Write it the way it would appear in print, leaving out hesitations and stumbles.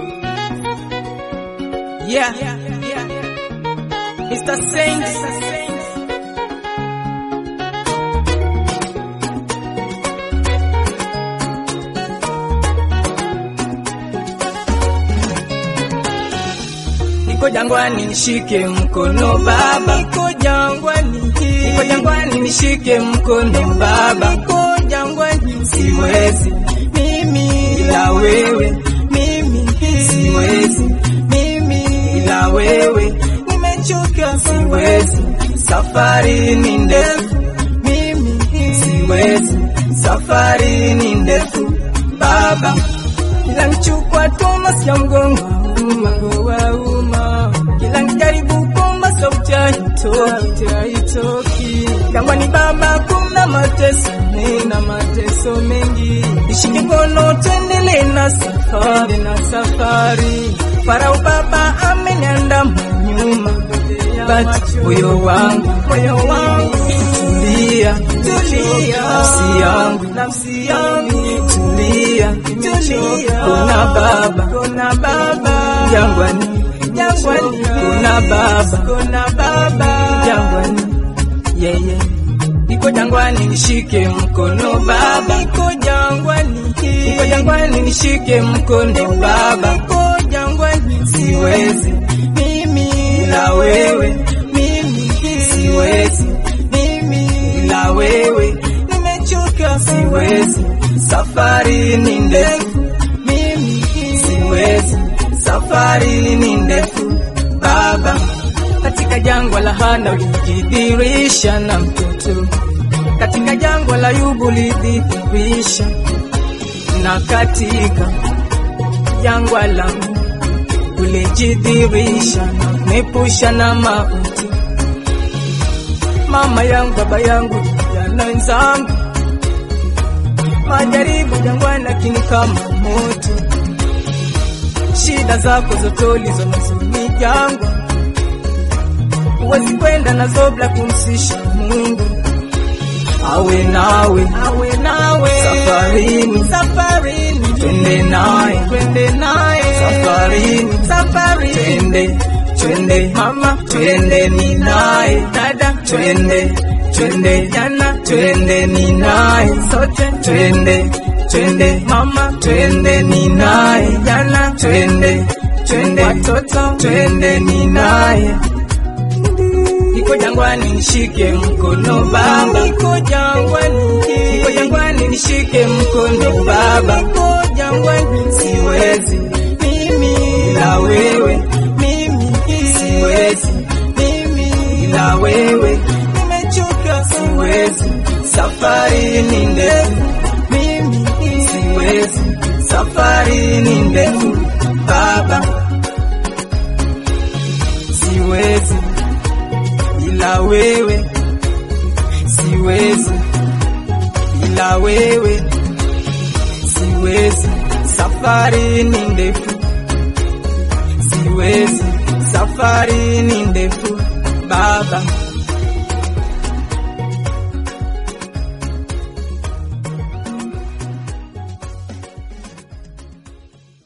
Yeah, Mr. Saints. Niko jangwani nishike mkono baba, niko jangwani nishike mkono baba, niko jangwani siwezi mimi ila wewe, mimi siwezi mimi ila wewe, nimechoka siwezi, safari ni ndefu, mimi siwezi, safari ni ndefu baba, kila nichukua Thomas ya mgongo wa uma, kila nikaribu kumba sauti haitoki. Jangwani baba kuna mateso, nina mateso mengi, nishike mkono tuendelee na safari. Farao baba ameniandama nyuma, but moyo wangu tulia, nafsi yangu tulia, kuna baba jangwani, kuna baba jangwani, niko jangwani nishike mkono baba, niko jangwani nishike mkono baba, niko jangwani siwezi mimi ila wewe, mimi siwezi mimi ila wewe, nimechoka siwezi, safari ni ndefu, mimi siwezi, safari ni ndefu baba. Katika jangwa la Hana ulijidhihirisha na mtoto, katika jangwa la Ayubu ulijidhihirisha, na katika jangwa langu ulijidhihirisha, umepusha na mauti. Mama yangu, baba yangu, vijana wenzangu, majaribu jangwani lakini kama moto, shida zako zote ulizonazo ni jangwa, huwezi kwenda nazo bila kumsisha Mungu. Awe nawe safarini, twende naye safarini, twende mama, twende ni naye dada, twende jana, twende ni naye sote, twende mama, twende ni naye jana, twende watoto, twende ni naye. Niko jangwani nishike mkono baba, niko jangwani nishike mkono baba, niko jangwani siwezi mimi ila wewe, mimi siwezi mimi ila wewe, nimechoka siwezi, safari ni ndefu, mimi siwezi, safari ni ndefu baba, siwezi ila wewe, siwezi ila wewe, siwezi, safari ni ndefu, siwezi, safari ni ndefu baba.